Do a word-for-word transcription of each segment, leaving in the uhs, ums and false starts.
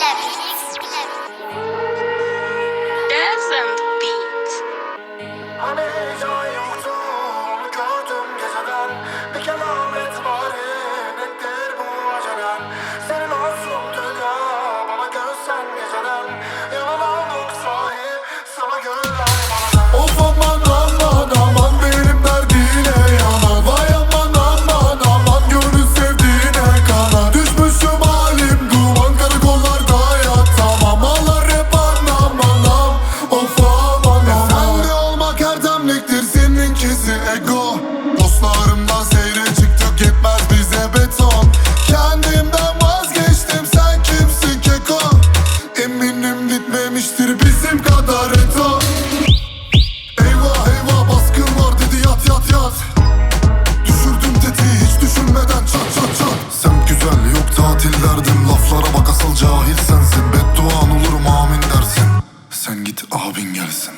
Dance on the beat. Hani heyecan yoktu, onu gördüm geceden. Bir kelamet bari, nettir bu acelen. Senin olsun dünya, bana görsen geceden. Yaralandık sahi, sana güller bana. Of aman aman aman, benim derdine yanan. Vay aman aman aman, gönül sevdiğine kanar. Düşmüşüm halim duman, karakollarda yatamam. Ağlar hep anam anam, of aman aman. Sende olmak erdemliktir, seninkisi ego. Dostlarımdan seyre çıktık, yetmez bize beton. Kendimden vazgeçtim, sen kimsin keko? Eminim bitmemiştir bizim kadar eto. Eyvah eyvah, baskın var dedi, yat yat yat. Düşürdüm tetiği hiç düşünmeden, çat çat çat. Semt güzel yok tatil derdim, laflara bak asıl cahil sensin. Bedduan olurum amin dersin, sen git abin gelsin.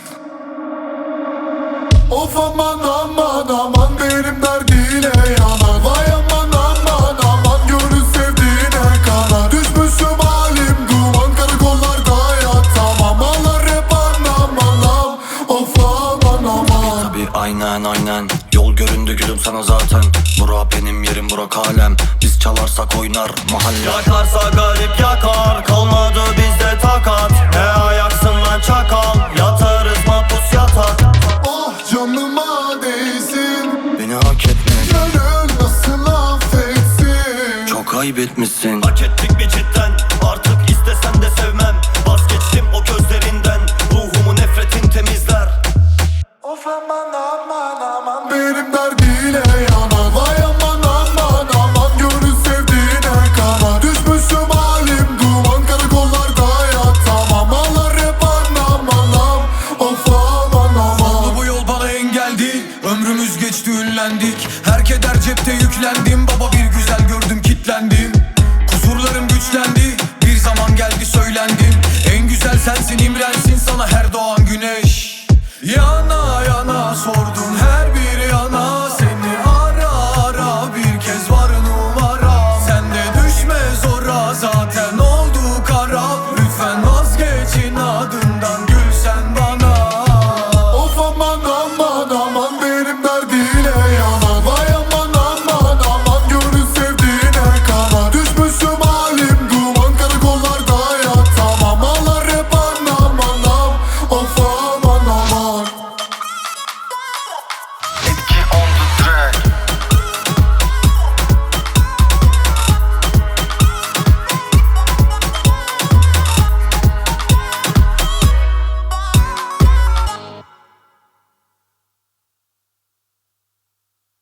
Of aman aman aman, benim derdine yanar. Vay aman aman aman, gönül sevdiğine kanar. Düşmüşüm halim duman, karakollarda yatamam. Ağlar hep anam anam, of aman aman. Tabi aynen aynen, yol göründü gülüm sana zaten. Bura benim yerim, bura kalem. Biz çalarsak oynar mahalle. Yakarsa garip yakar, kalmadı bizde takat. Ne ayaksın lan çakal, yatarız mapus yatak. Oh canıma değsin, Beni hak etme, gönül nasıl affetsin. çok ayıp etmişsin. Hak ettik mi cidden? Artık istesen de sevmem.